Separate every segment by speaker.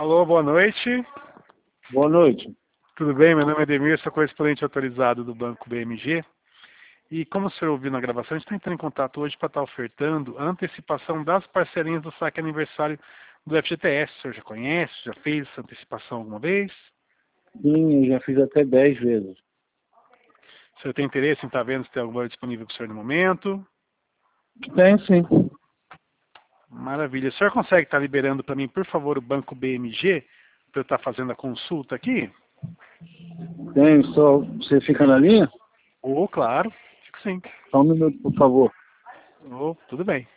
Speaker 1: Alô, boa noite.
Speaker 2: Boa noite.
Speaker 1: Tudo bem? Meu nome é Ademir, sou correspondente autorizado do Banco BMG. E como o senhor ouviu na gravação, a gente está entrando em contato hoje para estar ofertando a antecipação das parcelinhas do saque aniversário do FGTS. O senhor já conhece? Já fez essa antecipação alguma vez?
Speaker 2: Sim, eu já fiz até 10 vezes.
Speaker 1: O senhor tem interesse em estar vendo se tem alguma disponível para o senhor no momento?
Speaker 2: Tem sim.
Speaker 1: Maravilha. O senhor consegue estar liberando para mim, por favor, o Banco BMG, para eu estar fazendo a consulta aqui?
Speaker 2: Tem, só você fica na linha?
Speaker 1: Oh, claro. Fico sim.
Speaker 2: Só um minuto, por favor.
Speaker 1: Oh, tudo bem.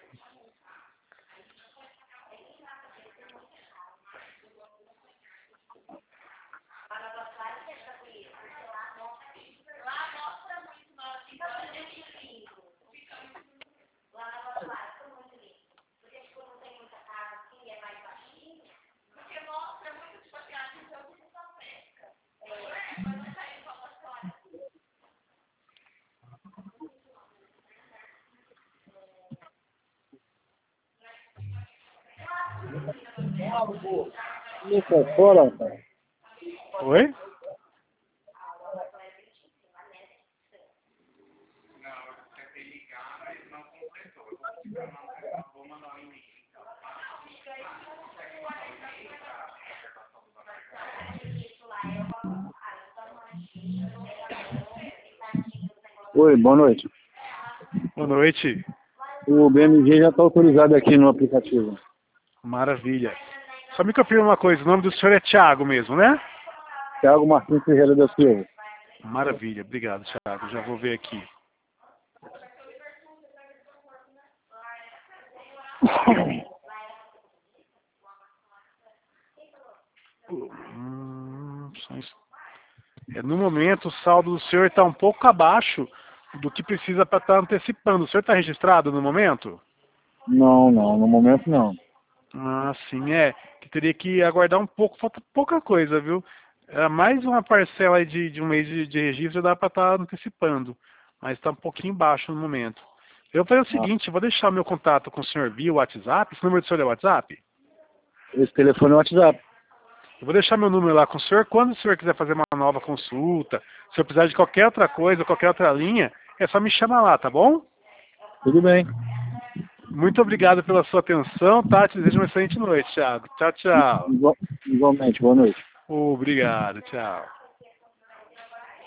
Speaker 2: Isso é fora, cara.
Speaker 1: Oi?
Speaker 2: Oi, boa noite.
Speaker 1: Boa noite.
Speaker 2: O BMG já está autorizado aqui no aplicativo.
Speaker 1: Maravilha. Só me confirma uma coisa, o nome do senhor é Thiago mesmo, né?
Speaker 2: Thiago Martins Ferreira da Silva.
Speaker 1: Maravilha, obrigado, Thiago. Já vou ver aqui. No momento, o saldo do senhor está um pouco abaixo do que precisa para estar antecipando. O senhor está registrado no momento?
Speaker 2: Não, no momento não.
Speaker 1: Ah, sim, é. Que teria que aguardar um pouco, falta pouca coisa, viu? Mais uma parcela aí de um mês de registro dá para estar antecipando, mas está um pouquinho baixo no momento. Eu vou fazer o seguinte, eu vou deixar meu contato com o senhor via WhatsApp. Esse número do senhor é WhatsApp?
Speaker 2: Esse telefone é o WhatsApp.
Speaker 1: Eu vou deixar meu número lá com o senhor. Quando o senhor quiser fazer uma nova consulta, se eu precisar de qualquer outra coisa, qualquer outra linha, é só me chamar lá, tá bom?
Speaker 2: Tudo bem.
Speaker 1: Muito obrigado pela sua atenção, tá? Te desejo uma excelente noite, Thiago. Tchau, tchau.
Speaker 2: Igualmente, boa noite.
Speaker 1: Obrigado, tchau.